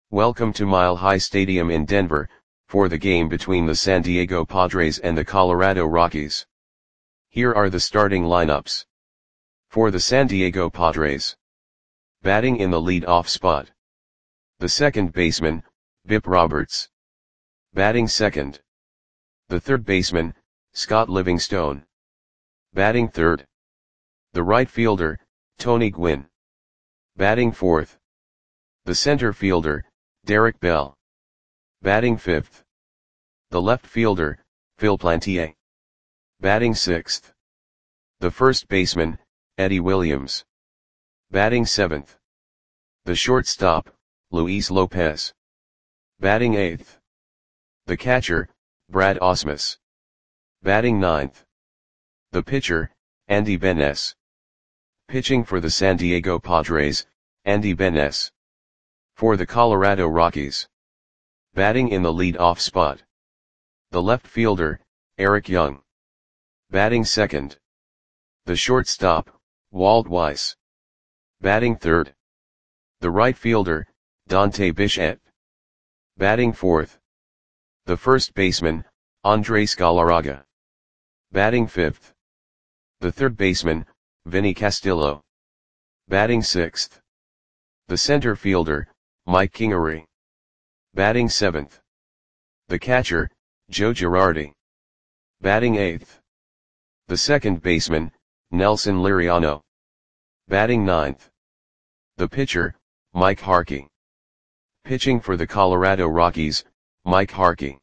Welcome to Mile High Stadium in Denver, for the game between the San Diego Padres and the Colorado Rockies. Here are the starting lineups. For the San Diego Padres. Batting in the lead-off spot. The second baseman, Bip Roberts. Batting second. The third baseman, Scott Livingstone. Batting third. The right fielder, Tony Gwynn. Batting fourth. The center fielder, Derek Bell. Batting fifth. The left fielder, Phil Plantier. Batting sixth. The first baseman, Eddie Williams. Batting seventh. The shortstop, Luis Lopez. Batting eighth. The catcher, Brad Ausmus. Batting ninth. The pitcher, Andy Benes. Pitching for the San Diego Padres, Andy Benes. For the Colorado Rockies. Batting in the lead-off spot. The left fielder, Eric Young. Batting second. The shortstop, Walt Weiss. Batting third. The right fielder, Dante Bichette. Batting fourth. The first baseman, Andres Galarraga. Batting fifth. The third baseman, Vinny Castillo. Batting sixth. The center fielder, Mike Kingery. Batting seventh. The catcher, Joe Girardi. Batting eighth. The second baseman, Nelson Liriano. Batting ninth. The pitcher, Mike Harkey. Pitching for the Colorado Rockies, Mike Harkey.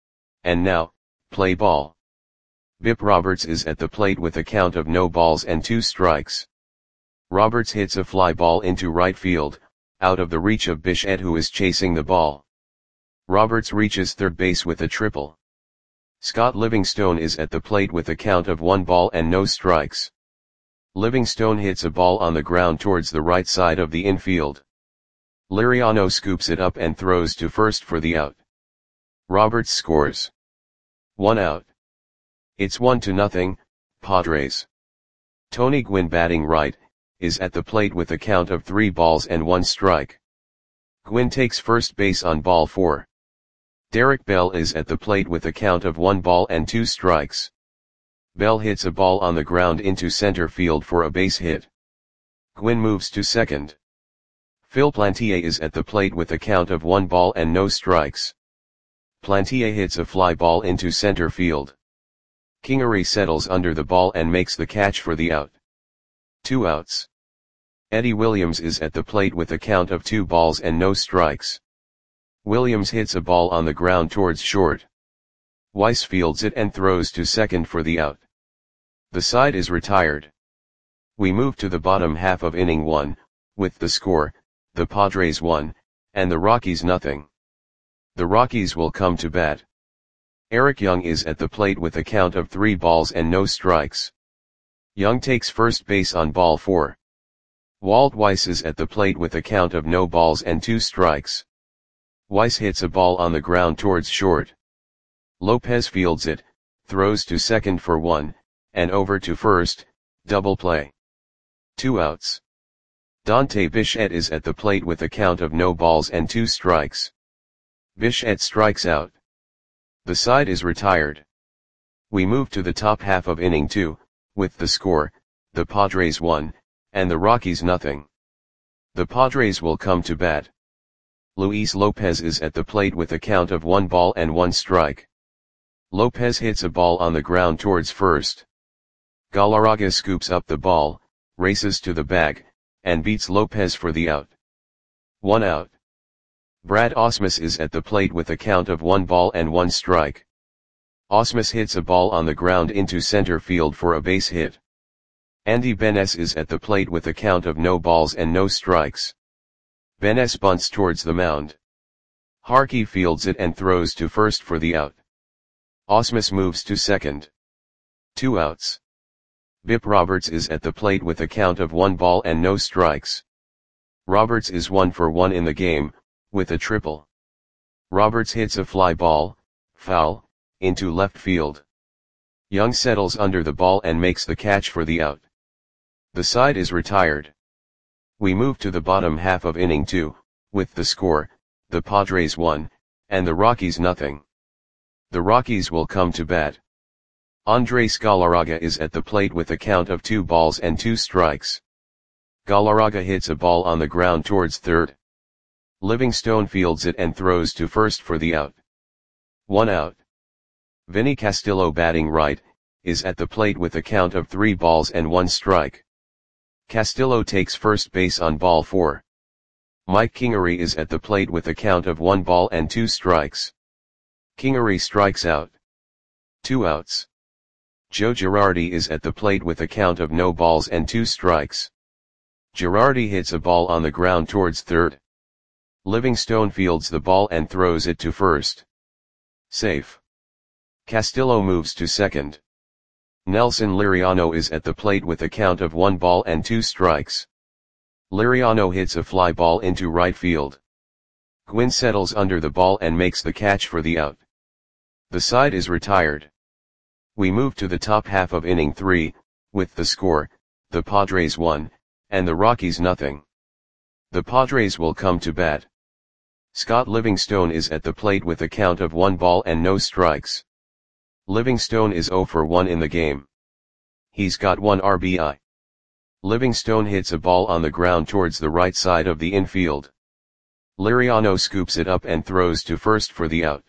And now, play ball. Bip Roberts is at the plate with a count of no balls and 2 strikes. Roberts hits a fly ball into right field, out of the reach of Bichette, who is chasing the ball. Roberts reaches third base with a triple. Scott Livingstone is at the plate with a count of 1 ball and no strikes. Livingstone hits a ball on the ground towards the right side of the infield. Liriano scoops it up and throws to first for the out. Roberts scores. 1 out. It's 1-0, Padres. Tony Gwynn, batting right, is at the plate with a count of 3 balls and 1 strike. Gwynn takes first base on ball 4. Derek Bell is at the plate with a count of 1 ball and 2 strikes. Bell hits a ball on the ground into center field for a base hit. Gwynn moves to second. Phil Plantier is at the plate with a count of 1 ball and no strikes. Plantier hits a fly ball into center field. Kingery settles under the ball and makes the catch for the out. 2 outs. Eddie Williams is at the plate with a count of 2 balls and no strikes. Williams hits a ball on the ground towards short. Weiss fields it and throws to second for the out. The side is retired. We move to the bottom half of inning 1, with the score, the Padres 1, and the Rockies 0. The Rockies will come to bat. Eric Young is at the plate with a count of 3 balls and no strikes. Young takes first base on ball 4. Walt Weiss is at the plate with a count of no balls and 2 strikes. Weiss hits a ball on the ground towards short. Lopez fields it, throws to second for 1, and over to first, double play. 2 outs. Dante Bichette is at the plate with a count of no balls and 2 strikes. Bichette strikes out. The side is retired. We move to the top half of inning 2, with the score, the Padres 1, and the Rockies 0. The Padres will come to bat. Luis Lopez is at the plate with a count of 1 ball and 1 strike. Lopez hits a ball on the ground towards first. Galarraga scoops up the ball, races to the bag, and beats Lopez for the out. 1 out. Brad Ausmus is at the plate with a count of 1 ball and 1 strike. Ausmus hits a ball on the ground into center field for a base hit. Andy Benes is at the plate with a count of no balls and no strikes. Benes bunts towards the mound. Harkey fields it and throws to first for the out. Ausmus moves to second. 2 outs. Bip Roberts is at the plate with a count of 1 ball and no strikes. Roberts is 1 for 1 in the game, with a triple. Roberts hits a fly ball, foul, into left field. Young settles under the ball and makes the catch for the out. The side is retired. We move to the bottom half of inning 2, with the score, the Padres 1, and the Rockies nothing. The Rockies will come to bat. Andres Galarraga is at the plate with a count of 2 balls and 2 strikes. Galarraga hits a ball on the ground towards third. Livingstone fields it and throws to first for the out. 1 out. Vinny Castillo, batting right, is at the plate with a count of 3 balls and 1 strike. Castillo takes first base on ball 4. Mike Kingery is at the plate with a count of 1 ball and 2 strikes. Kingery strikes out. 2 outs. Joe Girardi is at the plate with a count of no balls and 2 strikes. Girardi hits a ball on the ground towards third. Livingstone fields the ball and throws it to first. Safe. Castillo moves to second. Nelson Liriano is at the plate with a count of 1 ball and 2 strikes. Liriano hits a fly ball into right field. Gwynn settles under the ball and makes the catch for the out. The side is retired. We move to the top half of inning 3, with the score, the Padres 1, and the Rockies nothing. The Padres will come to bat. Scott Livingstone is at the plate with a count of 1 ball and no strikes. Livingstone is 0 for 1 in the game. He's got 1 RBI. Livingstone hits a ball on the ground towards the right side of the infield. Liriano scoops it up and throws to first for the out.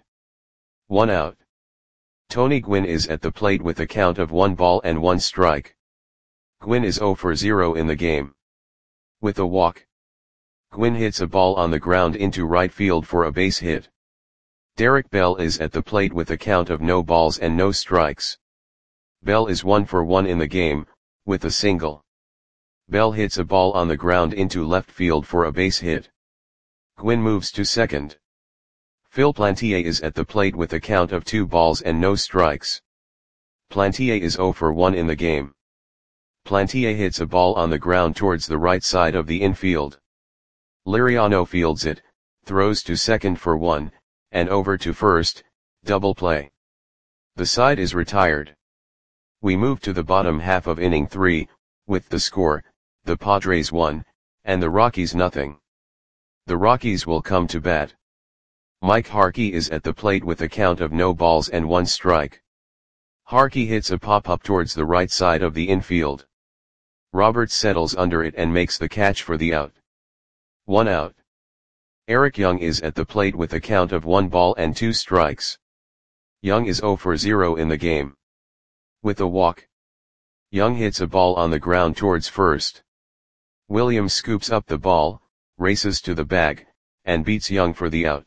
1 out. Tony Gwynn is at the plate with a count of 1 ball and 1 strike. Gwynn is 0 for 0 in the game. With a walk. Gwynn hits a ball on the ground into right field for a base hit. Derek Bell is at the plate with a count of no balls and no strikes. Bell is 1 for 1 in the game, with a single. Bell hits a ball on the ground into left field for a base hit. Gwynn moves to second. Phil Plantier is at the plate with a count of 2 balls and no strikes. Plantier is 0 for 1 in the game. Plantier hits a ball on the ground towards the right side of the infield. Liriano fields it, throws to second for 1, and over to first, double play. The side is retired. We move to the bottom half of inning 3, with the score, the Padres 1, and the Rockies nothing. The Rockies will come to bat. Mike Harkey is at the plate with a count of no balls and 1 strike. Harkey hits a pop-up towards the right side of the infield. Roberts settles under it and makes the catch for the out. 1 out. Eric Young is at the plate with a count of 1 ball and 2 strikes. Young is 0 for 0 in the game. With a walk. Young hits a ball on the ground towards first. Williams scoops up the ball, races to the bag, and beats Young for the out.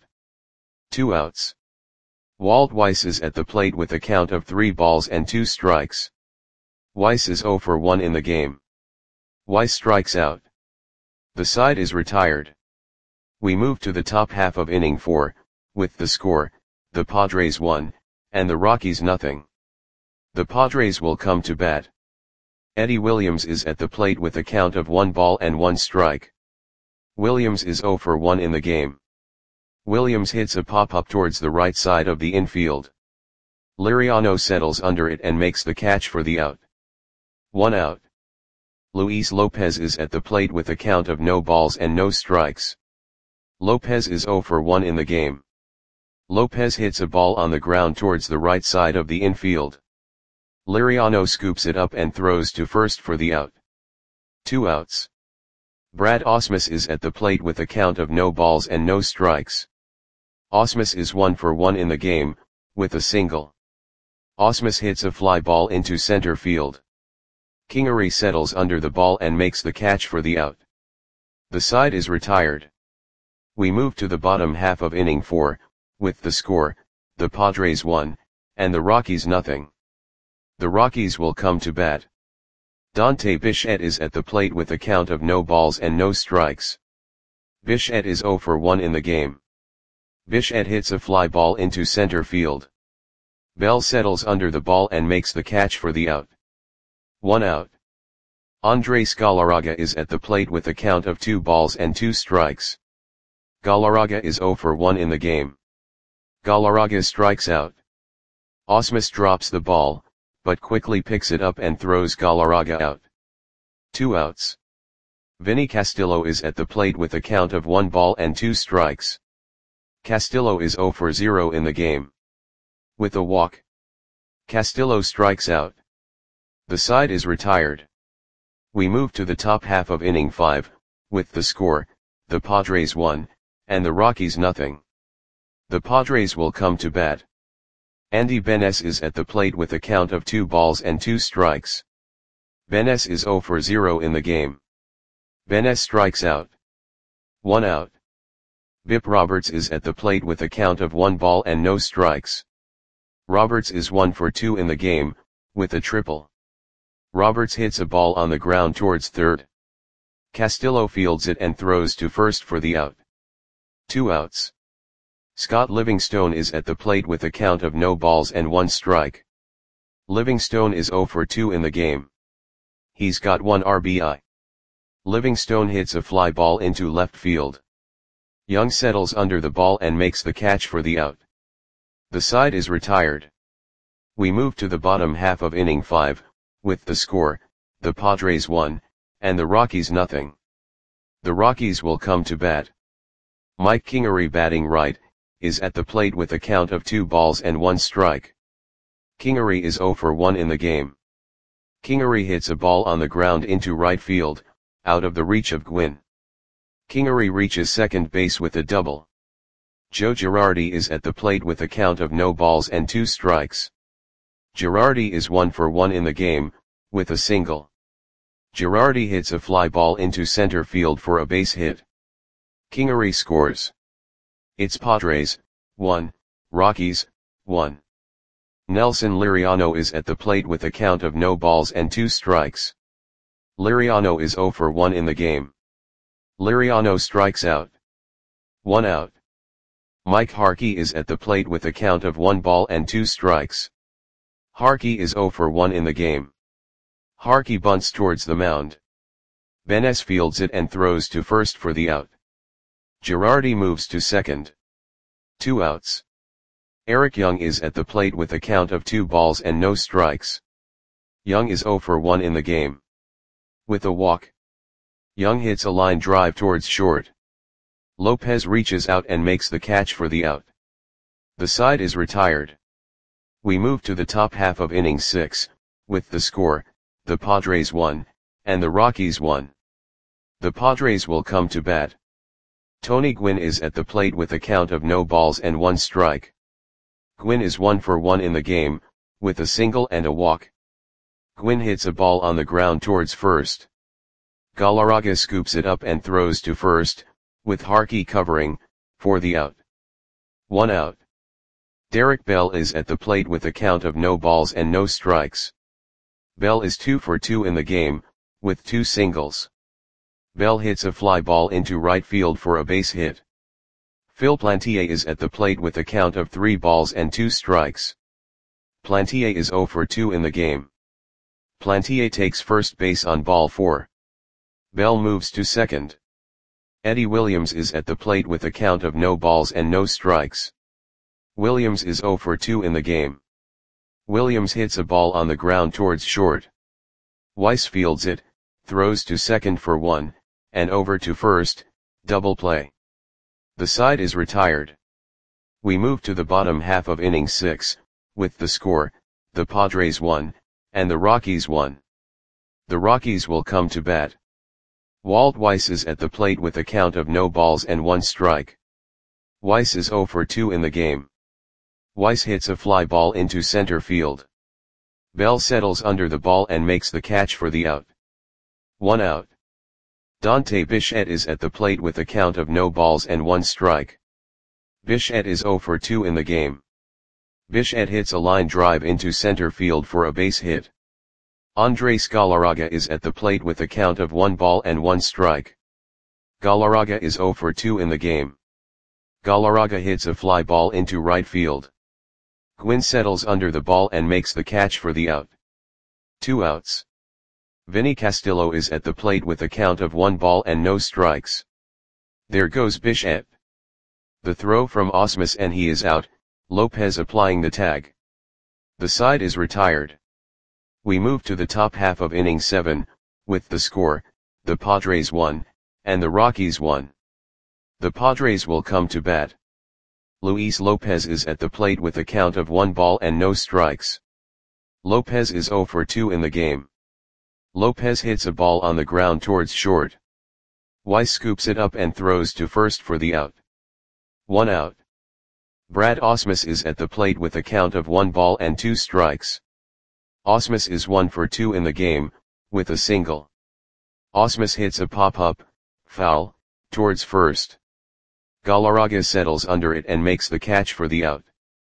2 outs. Walt Weiss is at the plate with a count of 3 balls and 2 strikes. Weiss is 0 for 1 in the game. Weiss strikes out. The side is retired. We move to the top half of inning 4, with the score, the Padres 1, and the Rockies nothing. The Padres will come to bat. Eddie Williams is at the plate with a count of 1 ball and 1 strike. Williams is 0 for 1 in the game. Williams hits a pop-up towards the right side of the infield. Liriano settles under it and makes the catch for the out. 1 out. Luis Lopez is at the plate with a count of no balls and no strikes. Lopez is 0 for 1 in the game. Lopez hits a ball on the ground towards the right side of the infield. Liriano scoops it up and throws to first for the out. 2 outs. Brad Ausmus is at the plate with a count of no balls and no strikes. Ausmus is 1 for 1 in the game, with a single. Ausmus hits a fly ball into center field. Kingery settles under the ball and makes the catch for the out. The side is retired. We move to the bottom half of inning 4, with the score, the Padres 1, and the Rockies nothing. The Rockies will come to bat. Dante Bichette is at the plate with a count of no balls and no strikes. Bichette is 0 for 1 in the game. Bichette hits a fly ball into center field. Bell settles under the ball and makes the catch for the out. 1 out. Andres Galarraga is at the plate with a count of 2 balls and 2 strikes. Galarraga is 0 for 1 in the game. Galarraga strikes out. Ausmus drops the ball, but quickly picks it up and throws Galarraga out. 2 outs. Vinny Castillo is at the plate with a count of 1 ball and 2 strikes. Castillo is 0 for 0 in the game. With a walk, Castillo strikes out. The side is retired. We move to the top half of inning 5, with the score, the Padres 1, and the Rockies nothing. The Padres will come to bat. Andy Benes is at the plate with a count of 2 balls and 2 strikes. Benes is 0 for 0 in the game. Benes strikes out. 1 out. Bip Roberts is at the plate with a count of 1 ball and no strikes. Roberts is 1 for 2 in the game, with a triple. Roberts hits a ball on the ground towards third. Castillo fields it and throws to first for the out. 2 outs. Scott Livingstone is at the plate with a count of no balls and 1 strike. Livingstone is 0 for 2 in the game. He's got 1 RBI. Livingstone hits a fly ball into left field. Young settles under the ball and makes the catch for the out. The side is retired. We move to the bottom half of inning 5, with the score, the Padres 1, and the Rockies nothing. The Rockies will come to bat. Mike Kingery, batting right, is at the plate with a count of 2 balls and 1 strike. Kingery is 0 for 1 in the game. Kingery hits a ball on the ground into right field, out of the reach of Gwynn. Kingery reaches second base with a double. Joe Girardi is at the plate with a count of no balls and 2 strikes. Girardi is 1 for 1 in the game, with a single. Girardi hits a fly ball into center field for a base hit. Kingery scores. It's Padres, 1, Rockies, 1. Nelson Liriano is at the plate with a count of no balls and 2 strikes. Liriano is 0 for 1 in the game. Liriano strikes out. 1 out. Mike Harkey is at the plate with a count of 1 ball and 2 strikes. Harkey is 0 for 1 in the game. Harkey bunts towards the mound. Benes fields it and throws to first for the out. Girardi moves to second. 2 outs. Eric Young is at the plate with a count of 2 balls and no strikes. Young is 0 for 1 in the game. With a walk, Young hits a line drive towards short. Lopez reaches out and makes the catch for the out. The side is retired. We move to the top half of inning 6, with the score, the Padres 1, and the Rockies 1. The Padres will come to bat. Tony Gwynn is at the plate with a count of no balls and 1 strike. Gwynn is 1 for 1 in the game, with a single and a walk. Gwynn hits a ball on the ground towards first. Galarraga scoops it up and throws to first, with Harkey covering, for the out. 1 out. Derek Bell is at the plate with a count of no balls and no strikes. Bell is 2 for 2 in the game, with 2 singles. Bell hits a fly ball into right field for a base hit. Phil Plantier is at the plate with a count of 3 balls and 2 strikes. Plantier is 0 for 2 in the game. Plantier takes first base on ball 4. Bell moves to second. Eddie Williams is at the plate with a count of no balls and no strikes. Williams is 0 for 2 in the game. Williams hits a ball on the ground towards short. Weiss fields it, throws to second for 1, and over to first, double play. The side is retired. We move to the bottom half of inning 6, with the score, the Padres 1, and the Rockies 1. The Rockies will come to bat. Walt Weiss is at the plate with a count of no balls and 1 strike. Weiss is 0 for 2 in the game. Weiss hits a fly ball into center field. Bell settles under the ball and makes the catch for the out. 1 out. Dante Bichette is at the plate with a count of no balls and 1 strike. Bichette is 0 for 2 in the game. Bichette hits a line drive into center field for a base hit. Andres Galarraga is at the plate with a count of 1 ball and 1 strike. Galarraga is 0 for 2 in the game. Galarraga hits a fly ball into right field. Gwynn settles under the ball and makes the catch for the out. 2 outs. Vinny Castillo is at the plate with a count of 1 ball and no strikes. There goes Bichette. The throw from Ausmus and he is out, Lopez applying the tag. The side is retired. We move to the top half of inning 7, with the score, the Padres 1, and the Rockies 1. The Padres will come to bat. Luis Lopez is at the plate with a count of 1 ball and no strikes. Lopez is 0 for 2 in the game. Lopez hits a ball on the ground towards short. Weiss scoops it up and throws to first for the out. 1 out. Brad Ausmus is at the plate with a count of 1 ball and 2 strikes. Ausmus is 1 for 2 in the game, with a single. Ausmus hits a pop-up, foul, towards first. Galarraga settles under it and makes the catch for the out.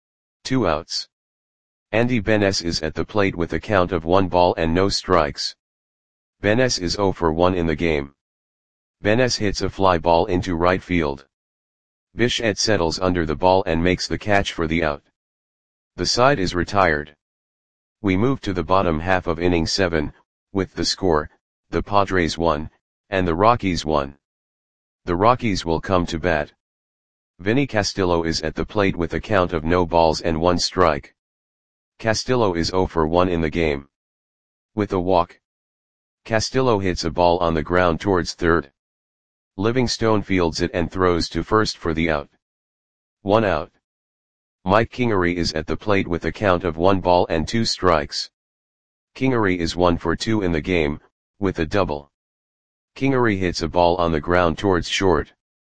2 outs. Andy Benes is at the plate with a count of 1 ball and no strikes. Benes is 0 for 1 in the game. Benes hits a fly ball into right field. Bichette settles under the ball and makes the catch for the out. The side is retired. We move to the bottom half of inning 7, with the score, the Padres 1, and the Rockies 1. The Rockies will come to bat. Vinny Castillo is at the plate with a count of no balls and 1 strike. Castillo is 0 for 1 in the game. With a walk. Castillo hits a ball on the ground towards third. Livingstone fields it and throws to first for the out. 1 out. Mike Kingery is at the plate with a count of 1 ball and 2 strikes. Kingery is 1 for 2 in the game, with a double. Kingery hits a ball on the ground towards short.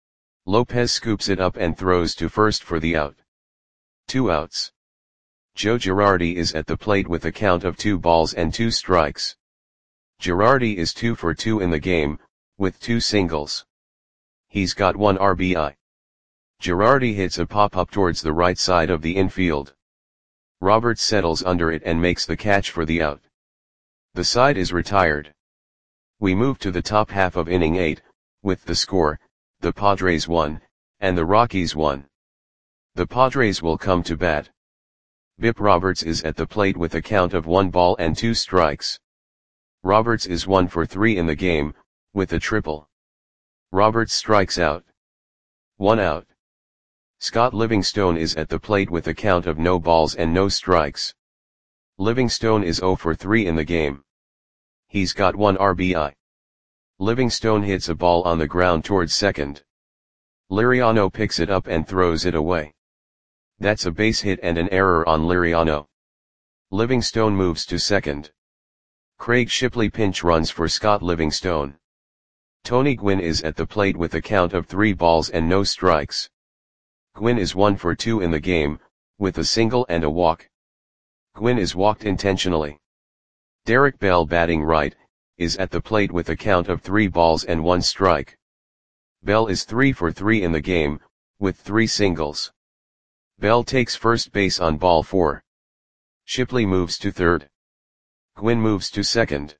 Lopez scoops it up and throws to first for the out. 2 outs. Joe Girardi is at the plate with a count of 2 balls and 2 strikes. Girardi is 2 for 2 in the game, with 2 singles. He's got 1 RBI. Girardi hits a pop-up towards the right side of the infield. Roberts settles under it and makes the catch for the out. The side is retired. We move to the top half of inning 8, with the score, the Padres 1, and the Rockies 1. The Padres will come to bat. Bip Roberts is at the plate with a count of 1 ball and 2 strikes. Roberts is 1 for 3 in the game, with a triple. Roberts strikes out. 1 out. Scott Livingstone is at the plate with a count of no balls and no strikes. Livingstone is 0 for 3 in the game. He's got 1 RBI. Livingstone hits a ball on the ground towards second. Liriano picks it up and throws it away. That's a base hit and an error on Liriano. Livingstone moves to second. Craig Shipley pinch runs for Scott Livingstone. Tony Gwynn is at the plate with a count of 3 balls and no strikes. Gwynn is 1 for 2 in the game, with a single and a walk. Gwynn is walked intentionally. Derek Bell, batting right, is at the plate with a count of 3 balls and 1 strike. Bell is 3 for 3 in the game, with 3 singles. Bell takes first base on ball 4. Shipley moves to third. Gwynn moves to second.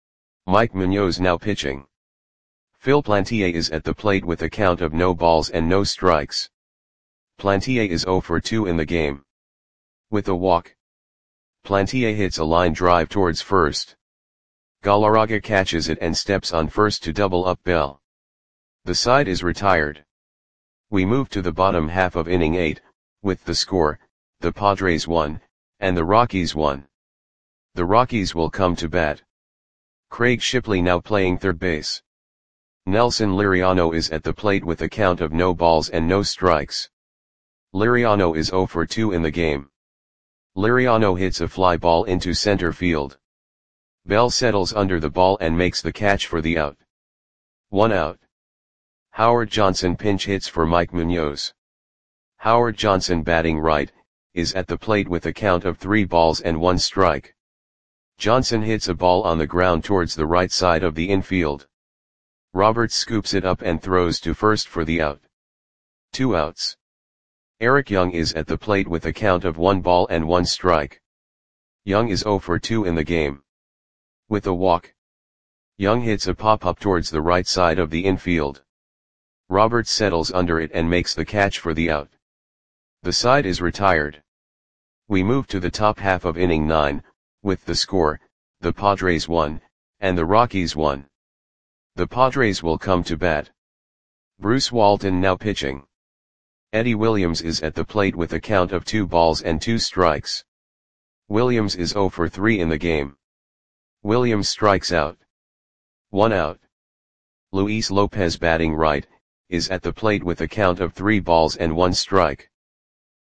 Mike Munoz now pitching. Phil Plantier is at the plate with a count of no balls and no strikes. Plantier is 0 for 2 in the game. With a walk. Plantier hits a line drive towards first. Galarraga catches it and steps on first to double up Bell. The side is retired. We move to the bottom half of inning 8, with the score, the Padres 1, and the Rockies 1. The Rockies will come to bat. Craig Shipley now playing third base. Nelson Liriano is at the plate with a count of no balls and no strikes. Liriano is 0 for 2 in the game. Liriano hits a fly ball into center field. Bell settles under the ball and makes the catch for the out. 1 out. Howard Johnson pinch hits for Mike Munoz. Howard Johnson, batting right, is at the plate with a count of 3 balls and 1 strike. Johnson hits a ball on the ground towards the right side of the infield. Roberts scoops it up and throws to first for the out. 2 outs. Eric Young is at the plate with a count of 1 ball and 1 strike. Young is 0 for 2 in the game. With a walk. Young hits a pop-up towards the right side of the infield. Roberts settles under it and makes the catch for the out. The side is retired. We move to the top half of inning 9, with the score, the Padres 1, and the Rockies 1. The Padres will come to bat. Bruce Walton now pitching. Eddie Williams is at the plate with a count of 2 balls and 2 strikes. Williams is 0 for 3 in the game. Williams strikes out. 1 out. Luis Lopez, batting right, is at the plate with a count of 3 balls and 1 strike.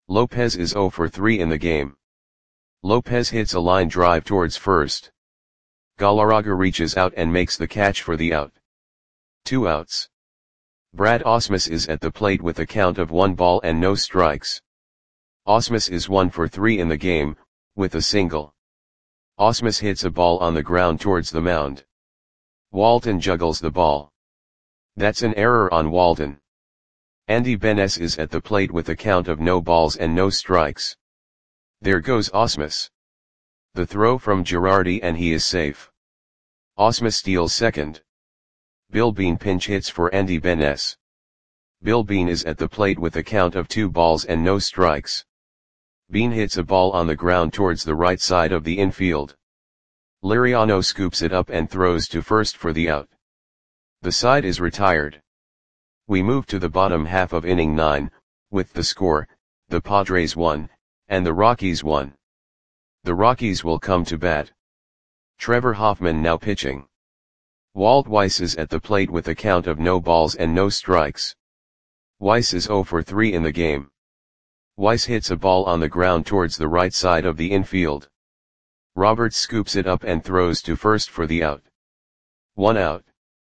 Lopez is 0 for 3 in the game. Lopez hits a line drive towards first. Galarraga reaches out and makes the catch for the out. 2 outs. Brad Ausmus is at the plate with a count of 1 ball and no strikes. Ausmus is 1 for 3 in the game, with a single. Ausmus hits a ball on the ground towards the mound. Walton juggles the ball. That's an error on Walton. Andy Benes is at the plate with a count of no balls and no strikes. There goes Ausmus. The throw from Girardi and he is safe. Ausmus steals second. Bill Bean pinch hits for Andy Benes. Bill Bean is at the plate with a count of 2 balls and no strikes. Bean hits a ball on the ground towards the right side of the infield. Liriano scoops it up and throws to first for the out. The side is retired. We move to the bottom half of inning 9, with the score, the Padres 1, and the Rockies 1. The Rockies will come to bat. Trevor Hoffman now pitching. Walt Weiss is at the plate with a count of no balls and no strikes. Weiss is 0 for 3 in the game. Weiss hits a ball on the ground towards the right side of the infield. Roberts scoops it up and throws to first for the out. 1 out.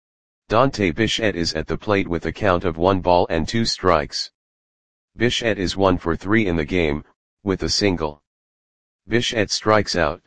Dante Bichette is at the plate with a count of 1 ball and 2 strikes. Bichette is 1 for 3 in the game, with a single. Bichette strikes out.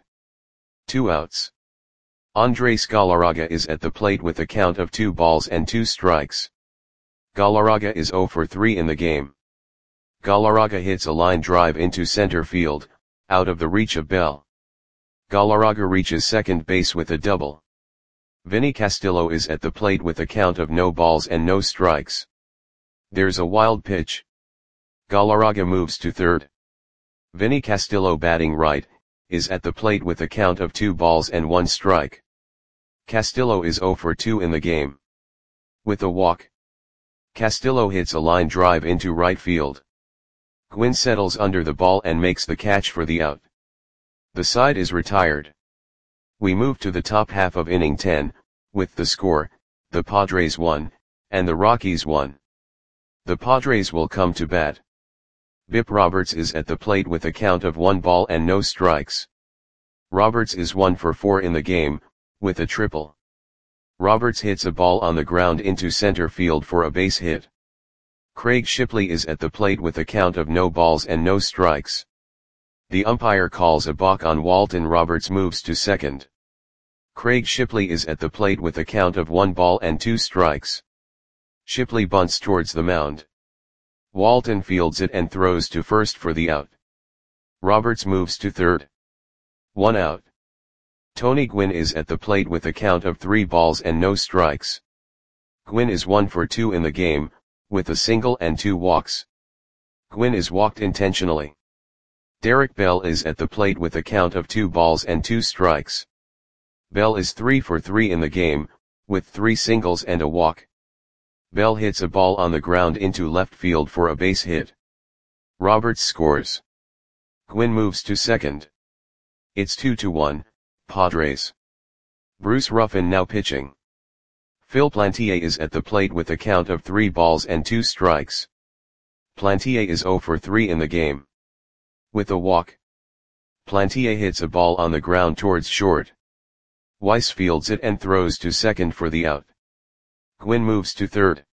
2 outs. Andres Galarraga is at the plate with a count of 2 balls and 2 strikes. Galarraga is 0 for 3 in the game. Galarraga hits a line drive into center field, out of the reach of Bell. Galarraga reaches second base with a double. Vinny Castillo is at the plate with a count of no balls and no strikes. There's a wild pitch. Galarraga moves to third. Vinny Castillo, batting right, is at the plate with a count of 2 balls and 1 strike. Castillo is 0 for 2 in the game. With a walk. Castillo hits a line drive into right field. Gwynn settles under the ball and makes the catch for the out. The side is retired. We move to the top half of inning 10, with the score, the Padres 1, and the Rockies 1. The Padres will come to bat. Bip Roberts is at the plate with a count of 1 ball and no strikes. Roberts is 1 for 4 in the game, with a triple. Roberts hits a ball on the ground into center field for a base hit. Craig Shipley is at the plate with a count of no balls and no strikes. The umpire calls a balk on Walton. Roberts moves to second. Craig Shipley is at the plate with a count of 1 ball and 2 strikes. Shipley bunts towards the mound. Walton fields it and throws to first for the out. Roberts moves to third. 1 out. Tony Gwynn is at the plate with a count of 3 balls and no strikes. Gwynn is 1 for 2 in the game, with a single and 2 walks. Gwynn is walked intentionally. Derek Bell is at the plate with a count of 2 balls and 2 strikes. Bell is 3 for 3 in the game, with 3 singles and a walk. Bell hits a ball on the ground into left field for a base hit. Roberts scores. Gwynn moves to second. It's 2-1, Padres. Bruce Ruffin now pitching. Phil Plantier is at the plate with a count of 3 balls and 2 strikes. Plantier is 0 for 3 in the game. With a walk. Plantier hits a ball on the ground towards short. Weiss fields it and throws to second for the out. Gwynn moves to third.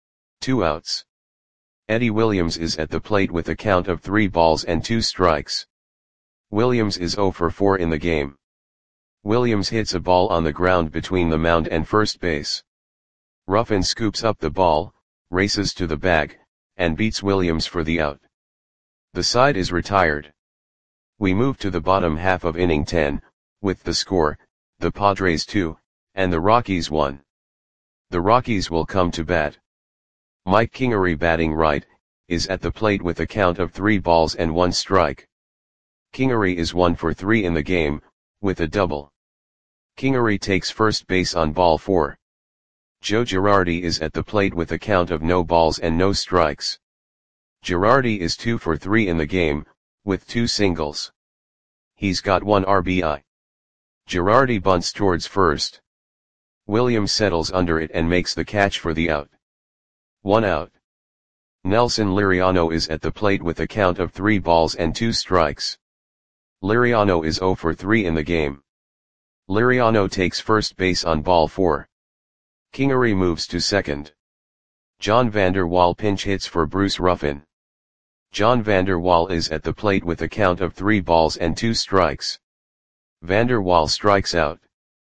2 outs. Eddie Williams is at the plate with a count of 3 balls and 2 strikes. Williams is 0 for 4 in the game. Williams hits a ball on the ground between the mound and first base. Ruffin scoops up the ball, races to the bag, and beats Williams for the out. The side is retired. We move to the bottom half of inning 10, with the score, the Padres 2, and the Rockies 1. The Rockies will come to bat. Mike Kingery, batting right, is at the plate with a count of 3 balls and 1 strike. Kingery is 1 for 3 in the game, with a double. Kingery takes first base on ball 4. Joe Girardi is at the plate with a count of no balls and no strikes. Girardi is 2 for 3 in the game, with 2 singles. He's got 1 RBI. Girardi bunts towards first. Williams settles under it and makes the catch for the out. 1 out. Nelson Liriano is at the plate with a count of 3 balls and 2 strikes. Liriano is 0 for 3 in the game. Liriano takes first base on ball 4. Kingery moves to second. John Vander Wal pinch hits for Bruce Ruffin. John Vander Wal is at the plate with a count of 3 balls and 2 strikes. Vander Wal strikes out.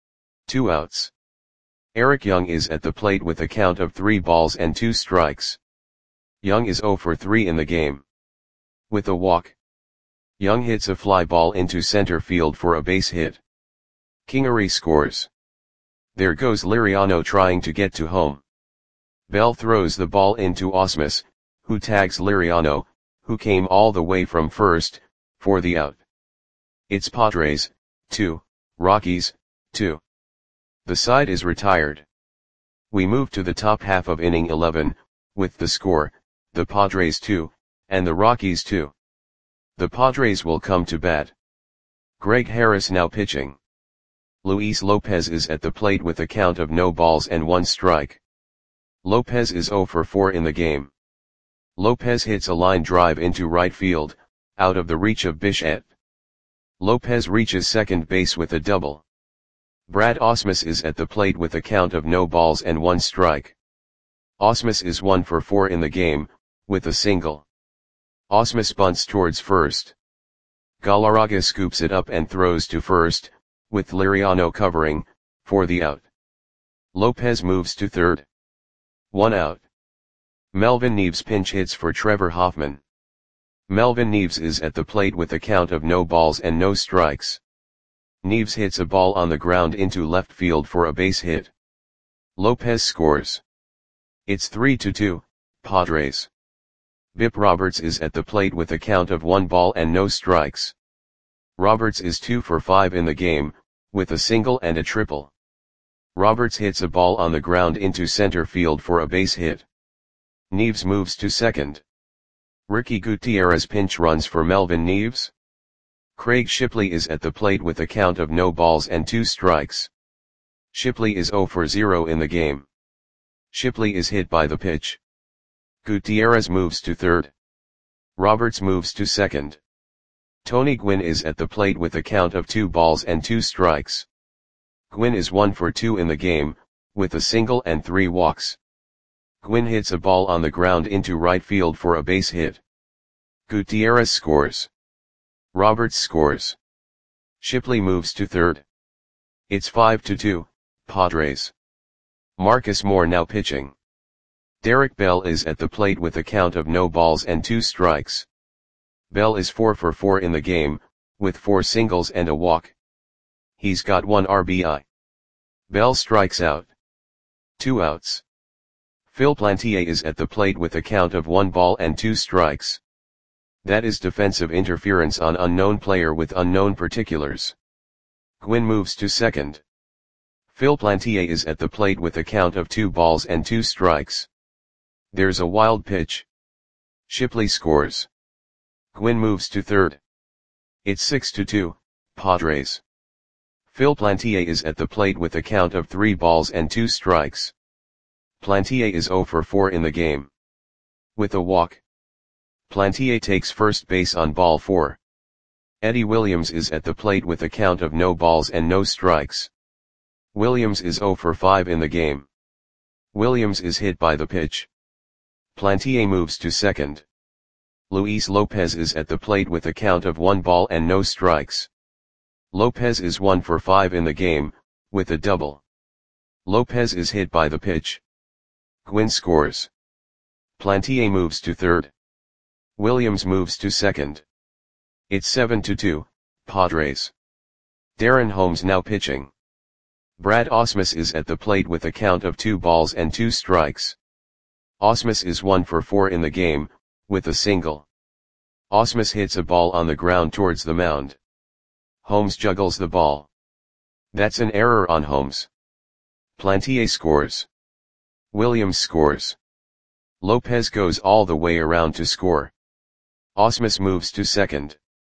2 outs. Eric Young is at the plate with a count of 3 balls and 2 strikes. Young is 0 for 3 in the game. With a walk, Young hits a fly ball into center field for a base hit. Kingery scores. There goes Liriano trying to get to home. Bell throws the ball into Ausmus, who tags Liriano, who came all the way from first, for the out. It's Padres, 2, Rockies, 2. The side is retired. We move to the top half of inning 11, with the score, the Padres 2, and the Rockies 2. The Padres will come to bat. Greg Harris now pitching. Luis Lopez is at the plate with a count of no balls and 1 strike. Lopez is 0 for 4 in the game. Lopez hits a line drive into right field, out of the reach of Bichette. Lopez reaches second base with a double. Brad Ausmus is at the plate with a count of no balls and 1 strike. Ausmus is 1 for 4 in the game, with a single. Ausmus bunts towards first. Galarraga scoops it up and throws to first, with Liriano covering, for the out. Lopez moves to third. 1 out. Melvin Neves pinch hits for Trevor Hoffman. Melvin Neves is at the plate with a count of no balls and no strikes. Neves hits a ball on the ground into left field for a base hit. Lopez scores. It's 3-2, Padres. Bip Roberts is at the plate with a count of 1 ball and no strikes. Roberts is 2 for 5 in the game, with a single and a triple. Roberts hits a ball on the ground into center field for a base hit. Neves moves to second. Ricky Gutierrez pinch runs for Melvin Neves. Craig Shipley is at the plate with a count of no balls and 2 strikes. Shipley is 0 for 0 in the game. Shipley is hit by the pitch. Gutierrez moves to third. Roberts moves to second. Tony Gwynn is at the plate with a count of 2 balls and 2 strikes. Gwynn is 1 for 2 in the game, with a single and 3 walks. Gwynn hits a ball on the ground into right field for a base hit. Gutierrez scores. Roberts scores. Shipley moves to third. It's 5-2, Padres. Marcus Moore now pitching. Derek Bell is at the plate with a count of no balls and 2 strikes. Bell is 4 for 4 in the game, with 4 singles and a walk. He's got 1 RBI. Bell strikes out. 2 outs. Phil Plantier is at the plate with a count of 1 ball and 2 strikes. That is defensive interference on unknown player with unknown particulars. Gwynn moves to second. Phil Plantier is at the plate with a count of 2 balls and 2 strikes. There's a wild pitch. Shipley scores. Gwynn moves to third. It's 6-2, Padres. Phil Plantier is at the plate with a count of 3 balls and 2 strikes. Plantier is 0 for 4 in the game. With a walk, Plantier takes first base on ball 4. Eddie Williams is at the plate with a count of no balls and no strikes. Williams is 0 for 5 in the game. Williams is hit by the pitch. Plantier moves to second. Luis Lopez is at the plate with a count of 1 ball and no strikes. Lopez is 1 for 5 in the game, with a double. Lopez is hit by the pitch. Gwynn scores. Plantier moves to third. Williams moves to second. It's 7-2, Padres. Darren Holmes now pitching. Brad Ausmus is at the plate with a count of 2 balls and 2 strikes. Ausmus is 1 for 4 in the game, with a single. Ausmus hits a ball on the ground towards the mound. Holmes juggles the ball. That's an error on Holmes. Plantier scores. Williams scores. Lopez goes all the way around to score. Ausmus moves to second.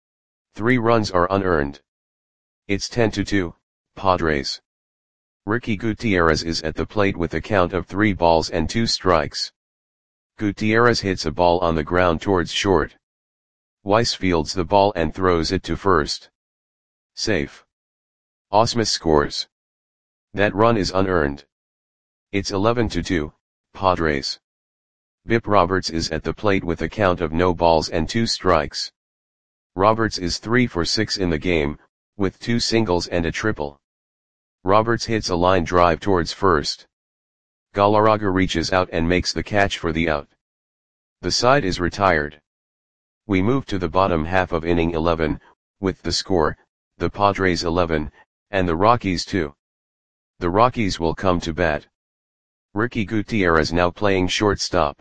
3 runs are unearned. It's 10-2, Padres. Ricky Gutierrez is at the plate with a count of 3 balls and 2 strikes. Gutierrez hits a ball on the ground towards short. Weiss fields the ball and throws it to first. Safe. Ausmus scores. That run is unearned. It's 11-2, Padres. Bip Roberts is at the plate with a count of no balls and 2 strikes. Roberts is 3 for 6 in the game, with 2 singles and a triple. Roberts hits a line drive towards first. Galarraga reaches out and makes the catch for the out. The side is retired. We move to the bottom half of inning 11, with the score, the Padres 11, and the Rockies 2. The Rockies will come to bat. Ricky Gutierrez now playing shortstop.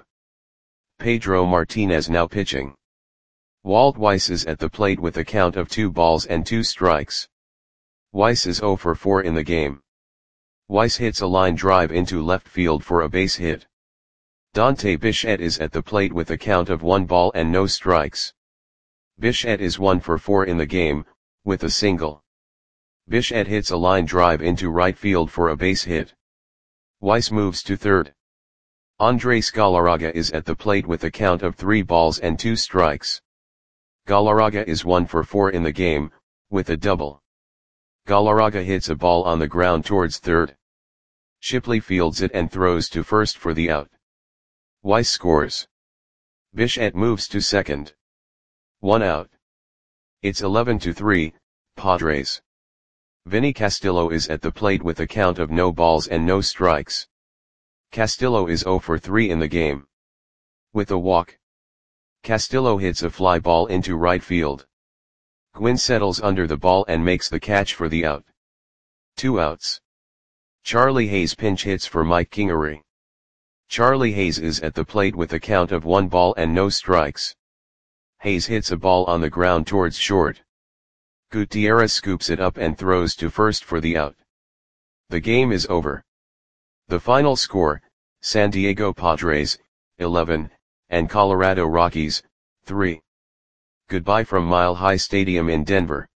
Pedro Martinez now pitching. Walt Weiss is at the plate with a count of 2 balls and 2 strikes. Weiss is 0 for 4 in the game. Weiss hits a line drive into left field for a base hit. Dante Bichette is at the plate with a count of 1 ball and no strikes. Bichette is 1 for 4 in the game, with a single. Bichette hits a line drive into right field for a base hit. Weiss moves to third. Andres Galarraga is at the plate with a count of 3 balls and 2 strikes. Galarraga is 1 for 4 in the game, with a double. Galarraga hits a ball on the ground towards third. Shipley fields it and throws to first for the out. Weiss scores. Bichette moves to second. 1 out. It's 11-3, Padres. Vinny Castillo is at the plate with a count of no balls and no strikes. Castillo is 0 for 3 in the game. With a walk. Castillo hits a fly ball into right field. Gwynn settles under the ball and makes the catch for the out. 2 outs. Charlie Hayes pinch hits for Mike Kingery. Charlie Hayes is at the plate with a count of 1 ball and no strikes. Hayes hits a ball on the ground towards short. Gutierrez scoops it up and throws to first for the out. The game is over. The final score, San Diego Padres, 11, and Colorado Rockies, 3. Goodbye from Mile High Stadium in Denver.